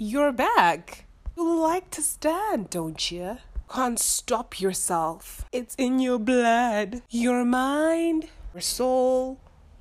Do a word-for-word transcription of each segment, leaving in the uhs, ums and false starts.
You're back. You like to stand, don't you? Can't stop yourself. It's in your blood, your mind, your soul.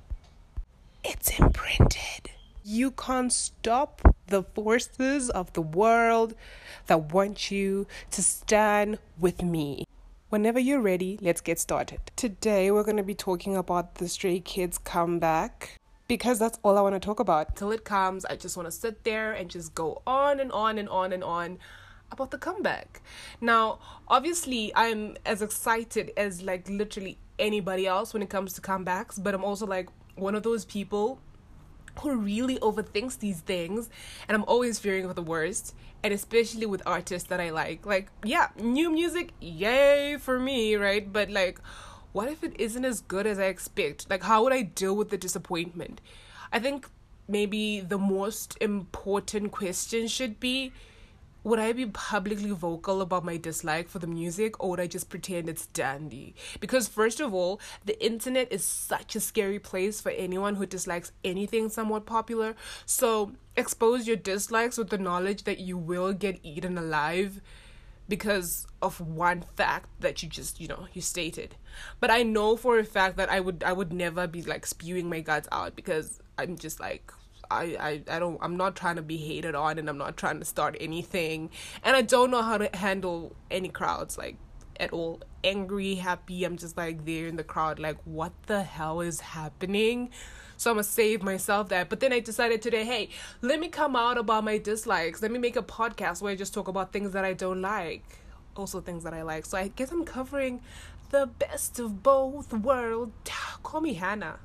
It's imprinted. You can't stop the forces of the world that want you to stand with me. Whenever you're ready, let's get started. Today, we're going to be talking about the Stray Kids comeback. Because that's all I want to talk about. Till it comes, I just want to sit there and just go on and on and on and on about the comeback. Now, obviously, I'm as excited as like literally anybody else when it comes to comebacks, but I'm also like one of those people who really overthinks these things, and I'm always fearing for the worst, and especially with artists that I like. Like, yeah, new music, yay for me, right? But like, what if it isn't as good as I expect? Like, how would I deal with the disappointment? I think maybe the most important question should be, would I be publicly vocal about my dislike for the music, or would I just pretend it's dandy? Because first of all, the internet is such a scary place for anyone who dislikes anything somewhat popular. So expose your dislikes with the knowledge that you will get eaten alive because of one fact that you just, you know, you stated. But I know for a fact that I would I would never be like spewing my guts out, because I'm just like, I, I, I don't, I'm not trying to be hated on, and I'm not trying to start anything, and I don't know how to handle any crowds, like, at all. Angry, happy, I'm just like there in the crowd, like, what the hell is happening? So I'm gonna save myself that. But then I decided today, hey, let me come out about my dislikes. Let me make a podcast where I just talk about things that I don't like, also things that I like. So I guess I'm covering the best of both worlds. Call me Hannah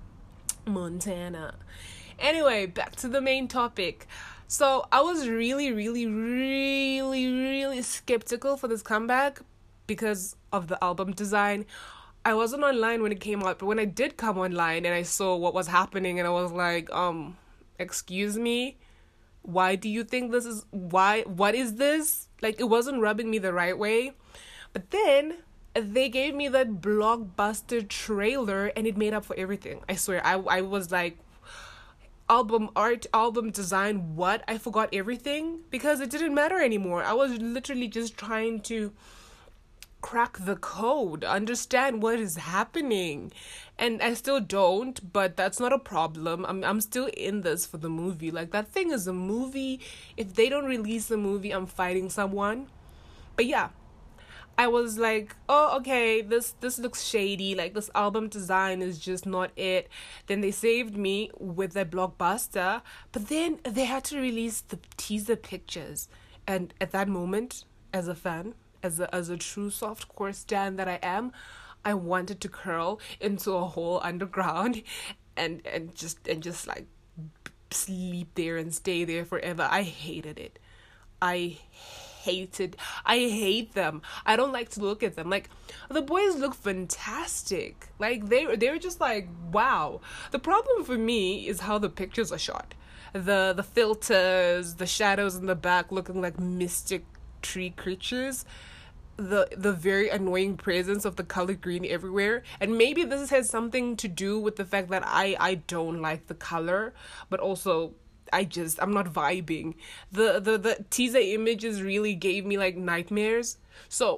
Montana. Anyway, back to the main topic. So I was really, really, really, really skeptical for this comeback because of the album design. I wasn't online when it came out, but when I did come online and I saw what was happening, and I was like, um, excuse me, why do you think this is, why, what is this? Like, it wasn't rubbing me the right way. But then they gave me that blockbuster trailer, and it made up for everything. I swear, I, I was like, album art, album design, what? I forgot everything because it didn't matter anymore. I was literally just trying to crack the code, understand what is happening, and I still don't, but that's not a problem. I'm I'm still in this for the movie. Like, that thing is a movie. If they don't release the movie, I'm fighting someone. But yeah, I was like, oh, okay, this this looks shady. Like, this album design is just not it. Then they saved me with their blockbuster, but then they had to release the teaser pictures. And at that moment, as a fan, as a as a true softcore stan that I am, I wanted to curl into a hole underground and and just and just like sleep there and stay there forever. I hated it. I hated I hate them. I don't like to look at them. Like, the boys look fantastic. Like, they they're just like, wow. The problem for me is how the pictures are shot. The the filters, the shadows in the back looking like mystic tree creatures. The the very annoying presence of the color green everywhere. And maybe this has something to do with the fact that I, I don't like the color, but also I just, I'm not vibing. The, the, the teaser images really gave me like nightmares. So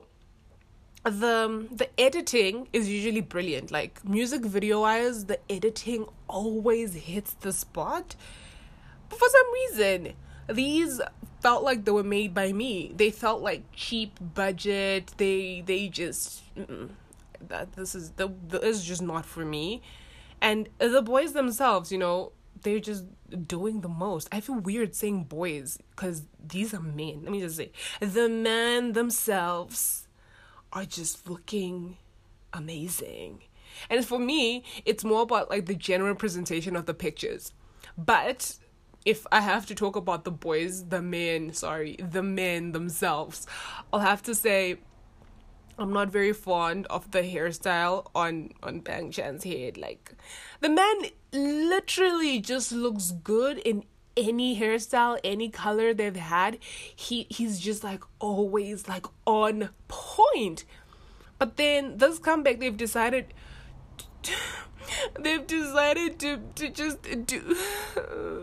the, the editing is usually brilliant. Like, music video wise, the editing always hits the spot. But for some reason, these felt like they were made by me. They felt like cheap budget. They, they just, that this is, the, this is just not for me. And the boys themselves, you know, they're just doing the most. I feel weird saying boys because these are men. Let me just say, the men themselves are just looking amazing. And for me, it's more about like the general presentation of the pictures. But if I have to talk about the boys, the men, sorry, the men themselves, I'll have to say I'm not very fond of the hairstyle on, on Bang Chan's head. Like, the man literally just looks good in any hairstyle, any color they've had. He he's just like always like on point. But then this comeback, they've decided to, they've decided to to just do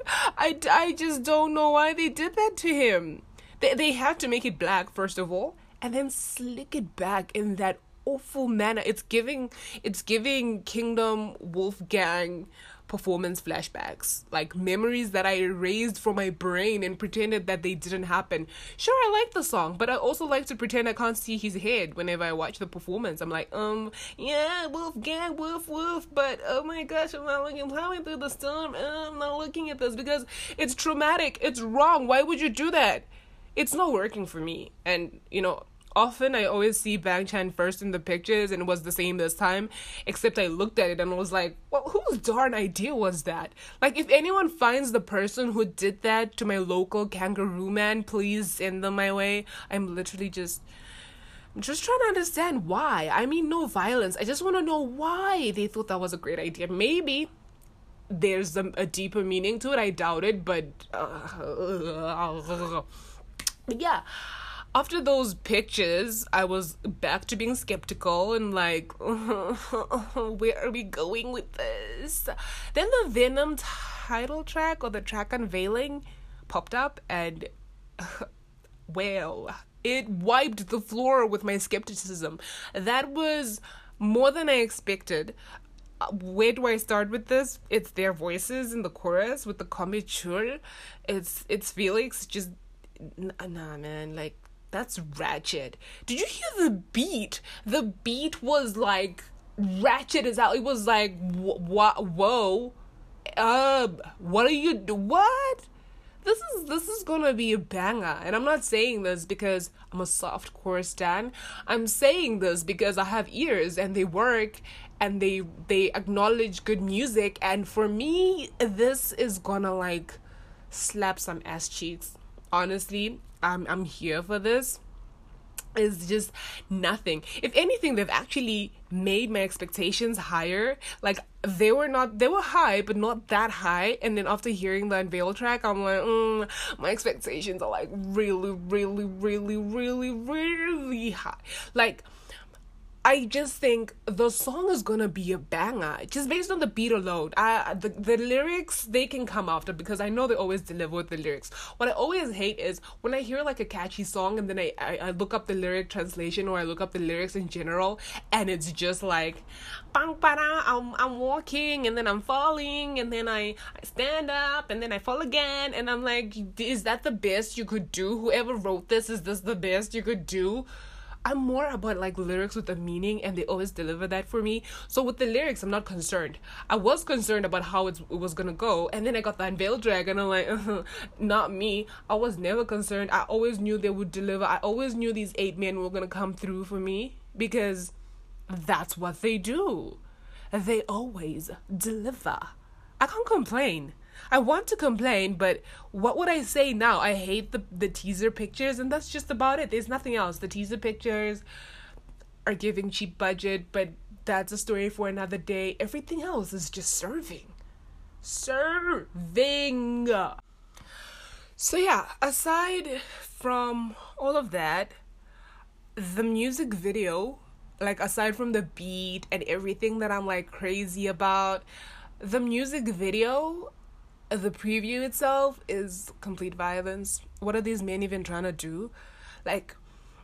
I, I just don't know why they did that to him. They, they have to make it black, first of all, and then slick it back in that awful manner. It's giving, it's giving Kingdom Wolfgang performance flashbacks, like memories that I erased from my brain and pretended that they didn't happen. Sure, I like the song, but I also like to pretend I can't see his head whenever I watch the performance. I'm like, um, yeah, Wolfgang, woof, woof, but oh my gosh, I'm not looking, plowing through the storm, uh, I'm not looking at this because it's traumatic, it's wrong, why would you do that? It's not working for me. And, you know, often I always see Bang Chan first in the pictures, and it was the same this time, except I looked at it and was like, well, whose darn idea was that? Like, if anyone finds the person who did that to my local kangaroo man, please send them my way. I'm literally just, I'm just trying to understand why. I mean, no violence. I just want to know why they thought that was a great idea. Maybe there's a, a deeper meaning to it. I doubt it, but, uh, yeah. After those pictures, I was back to being skeptical and like, where are we going with this? Then the Venom title track, or the track Unveiling, popped up, and well, it wiped the floor with my skepticism. That was more than I expected. Where do I start with this? It's their voices in the chorus with the comiture. It's it's Felix just, nah man, like, that's ratchet. Did you hear the beat? The beat was like ratchet as hell. It was like, wh- whoa, uh, what are you? Do- what? This is this is gonna be a banger, and I'm not saying this because I'm a softcore stan. I'm saying this because I have ears and they work, and they they acknowledge good music, and for me, this is gonna like slap some ass cheeks. Honestly, I'm I'm here for this. It's just nothing. If anything, they've actually made my expectations higher. Like, they were not, they were high, but not that high. And then after hearing the Unveil track, I'm like, mm, my expectations are like really, really, really, really, really high. Like, I just think the song is gonna be a banger, just based on the beat alone. I the the lyrics, they can come after, because I know they always deliver with the lyrics. What I always hate is when I hear like a catchy song and then I, I, I look up the lyric translation, or I look up the lyrics in general, and it's just like, bang, ba-da, I'm I'm walking and then I'm falling and then I, I stand up and then I fall again, and I'm like, is that the best you could do? Whoever wrote this, is this the best you could do? I'm more about like lyrics with a meaning, and they always deliver that for me. So with the lyrics, I'm not concerned. I was concerned about how it's, it was gonna go, and then I got the Unveil track, and I'm like, uh, not me. I was never concerned. I always knew they would deliver. I always knew these eight men were gonna come through for me, because that's what they do. They always deliver. I can't complain. I want to complain, but what would I say now? I hate the the teaser pictures, and that's just about it. There's nothing else. The teaser pictures are giving cheap budget, but that's a story for another day. Everything else is just serving. Serving. So yeah, aside from all of that, the music video, like aside from the beat and everything that I'm like crazy about, the music video, the preview itself is complete violence. What are these men even trying to do? Like,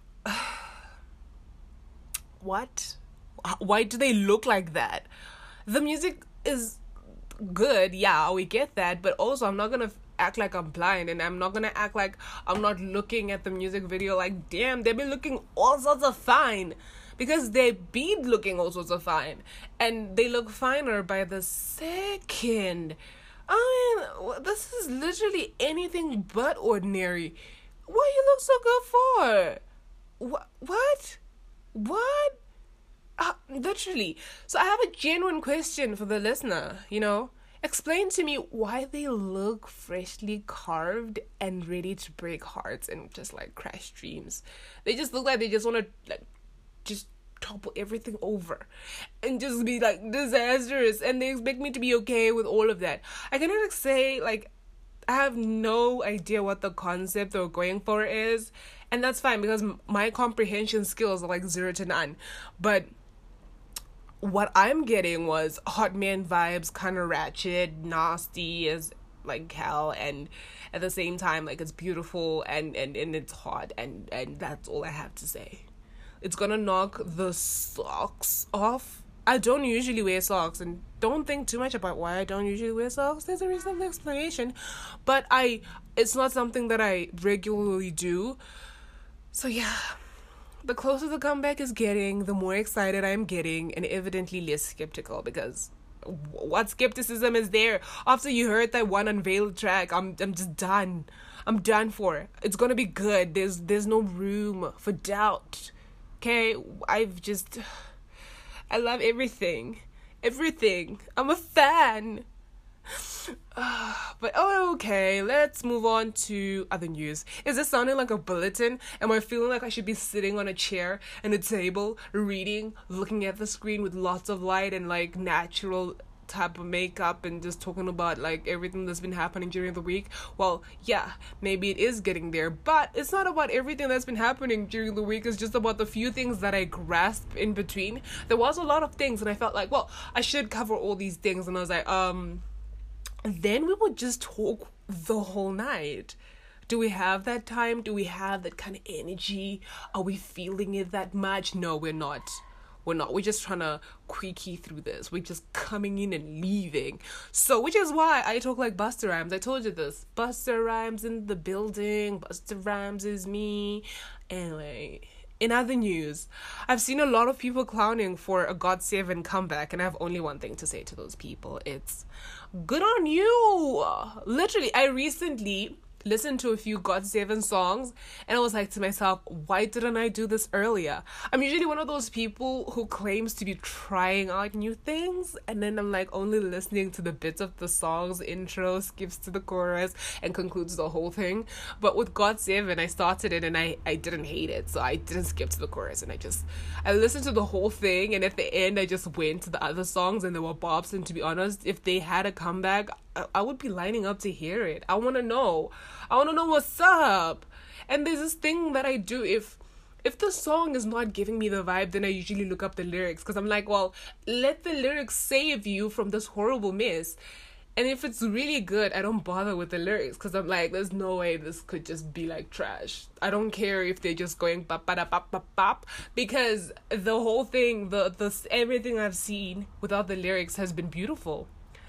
what? Why do they look like that? The music is good, yeah, we get that, but also I'm not gonna act like I'm blind, and I'm not gonna act like I'm not looking at the music video like, damn, they be looking all sorts of fine, because they be looking all sorts of fine, and they look finer by the second. I mean, this is literally anything but ordinary. What you look so good for? What? What? What? Uh, literally. So I have a genuine question for the listener, you know? Explain to me why they look freshly carved and ready to break hearts and just like crash dreams. They just look like they just want to like just topple everything over and just be like disastrous, and they expect me to be okay with all of that. I cannot say, like, I have no idea what the concept they're going for is, and that's fine because my comprehension skills are like zero to none. But what I'm getting was hot man vibes, kind of ratchet, nasty as like hell, and at the same time, like, it's beautiful and and, and it's hot, and and that's all I have to say. It's gonna knock the socks off. I don't usually wear socks, and don't think too much about why I don't usually wear socks. There's a reasonable explanation, but I it's not something that I regularly do. So yeah, the closer the comeback is getting, the more excited I'm getting, and evidently less skeptical, because what skepticism is there after you heard that one Unveiled track? I'm I'm just done. I'm done for. It's gonna be good. There's there's no room for doubt. Okay, I've just, I love everything. Everything. I'm a fan. Uh, but oh, okay, let's move on to other news. Is this sounding like a bulletin? Am I feeling like I should be sitting on a chair and a table, reading, looking at the screen with lots of light and like natural type of makeup, and just talking about like everything that's been happening during the week? Well, yeah, maybe it is getting there, but it's not about everything that's been happening during the week. It's just about the few things that I grasp in between. There was a lot of things, and I felt like, well, I should cover all these things, and I was like, um then we would just talk the whole night. Do we have that time? Do we have that kind of energy? Are we feeling it that much? No, we're not. We're not. We're just trying to quickie through this. We're just coming in and leaving. So, which is why I talk like Busta Rhymes. I told you this. Busta Rhymes in the building. Busta Rhymes is me. Anyway, in other news, I've seen a lot of people clowning for a God Seven comeback, and I have only one thing to say to those people. It's good on you. Literally, I recently listened to a few God Seven songs, and I was like to myself, why didn't I do this earlier? I'm usually one of those people who claims to be trying out new things, and then I'm like only listening to the bits of the songs, intro, skips to the chorus, and concludes the whole thing. But with God Seven, I started it and I, I didn't hate it, so I didn't skip to the chorus, and I just, I listened to the whole thing, and at the end I just went to the other songs, and they were bops. And to be honest, if they had a comeback, I, I would be lining up to hear it. I want to know. I want to know what's up. And there's this thing that I do. If if the song is not giving me the vibe, then I usually look up the lyrics, because I'm like, well, let the lyrics save you from this horrible mess. And if it's really good, I don't bother with the lyrics, because I'm like, there's no way this could just be like trash. I don't care if they're just going bop bop bop bop bop, because the whole thing, the the everything I've seen without the lyrics has been beautiful.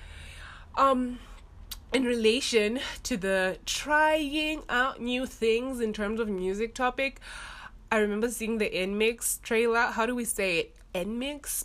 Um In relation to the trying out new things in terms of music topic, I remember seeing the N Mix trailer. How do we say it? N Mix?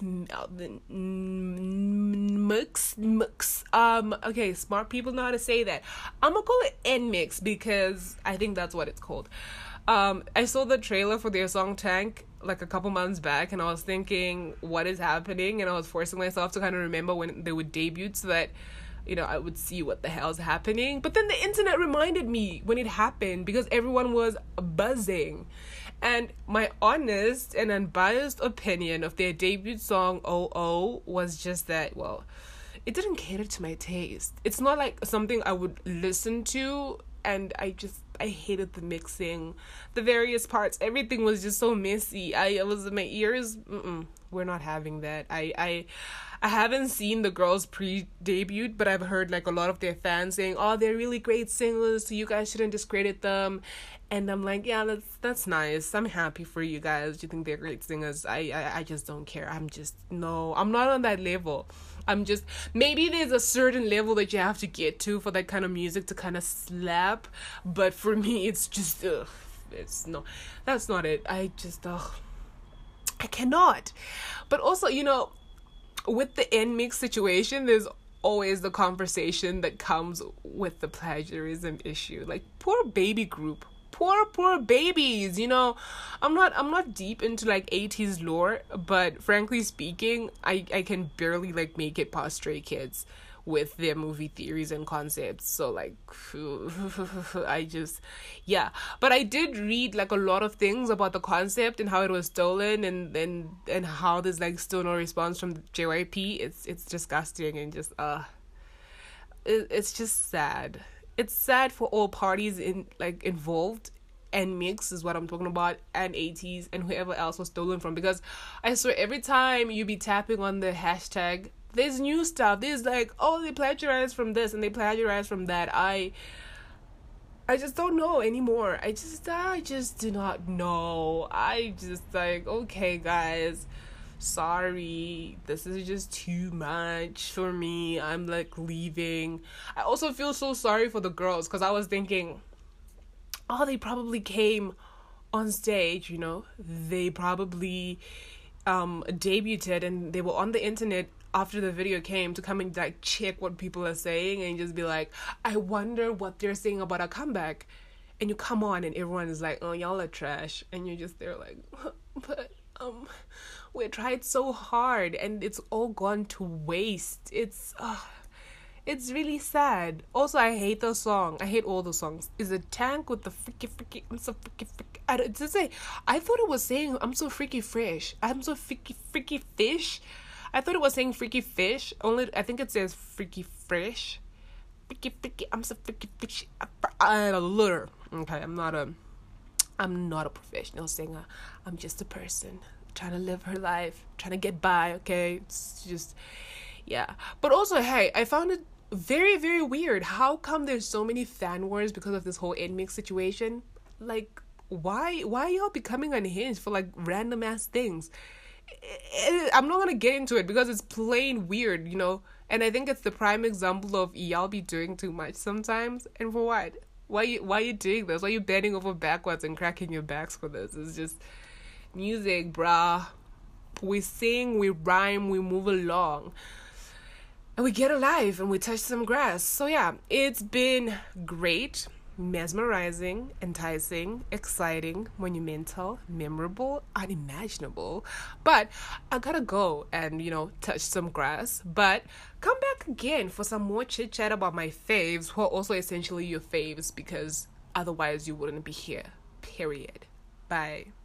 Mix? Mix. Um, okay, smart people know how to say that. I'm gonna call it N Mix because I think that's what it's called. Um, I saw the trailer for their song Tank like a couple months back, and I was thinking, what is happening? And I was forcing myself to kind of remember when they would debut so that, you know, I would see what the hell's happening. But then the internet reminded me when it happened, because everyone was buzzing. And my honest and unbiased opinion of their debut song, Oh Oh, was just that, well, it didn't cater to my taste. It's not like something I would listen to, and I just, I hated the mixing, the various parts. Everything was just so messy. I, I was, my ears, mm-mm, we're not having that. I, I, I haven't seen the girls pre-debut, but I've heard like a lot of their fans saying, oh, they're really great singers, so you guys shouldn't discredit them. And I'm like, yeah, that's that's nice. I'm happy for you guys. You think they're great singers. I, I, I just don't care. I'm just, no, I'm not on that level. I'm just, maybe there's a certain level that you have to get to for that kind of music to kind of slap. But for me, it's just, ugh, it's no, that's not it. I just, ugh, I cannot. But also, you know, with the N Mix situation, there's always the conversation that comes with the plagiarism issue. Like, poor baby group. Poor, poor babies, you know. I'm not I'm not deep into like eighties lore, but frankly speaking, I, I can barely like make it past Stray Kids with their movie theories and concepts. So like I just yeah. But I did read like a lot of things about the concept and how it was stolen, and and, and how there's like still no response from J Y P. It's it's disgusting and just uh it, it's just sad. It's sad for all parties in like involved, and Mix is what I'm talking about, and eighties and whoever else was stolen from, because I swear every time you be tapping on the hashtag there's new stuff. There's like, oh, they plagiarized from this and they plagiarized from that. I I just don't know anymore. I just I just do not know. I just like, okay guys, sorry, this is just too much for me. I'm like leaving. I also feel so sorry for the girls, because I was thinking, oh, they probably came on stage, you know, they probably um debuted and they were on the internet after the video came to come and like check what people are saying and just be like, I wonder what they're saying about a comeback. And you come on and everyone is like, oh, y'all are trash, and you're just there like, but um we tried so hard and it's all gone to waste. It's uh, it's really sad. Also, I hate the song. I hate all the songs. Is it Tank with the freaky freaky I'm so freaky freaky? I don't, to say, I thought it was saying I'm so freaky fresh. I'm so freaky freaky fish. I thought it was saying freaky fish. Only I think it says freaky fresh. Freaky freaky I'm so freaky fish. I'm a lure. Okay, I'm not a I'm not a professional singer. I'm just a person trying to live her life, trying to get by, okay? It's just, yeah. But also, hey, I found it very, very weird. How come there's so many fan wars because of this whole N M I X situation? Like, why, why y'all becoming unhinged for, like, random-ass things? I'm not gonna get into it because it's plain weird, you know? And I think it's the prime example of y'all be doing too much sometimes. And for what? Why you, why you doing this? Why you bending over backwards and cracking your backs for this? It's just music, bruh. We sing, we rhyme, we move along. And we get alive and we touch some grass. So yeah, it's been great, mesmerizing, enticing, exciting, monumental, memorable, unimaginable. But I gotta go and, you know, touch some grass. But come back again for some more chit chat about my faves, who are also essentially your faves, because otherwise you wouldn't be here. Period. Bye.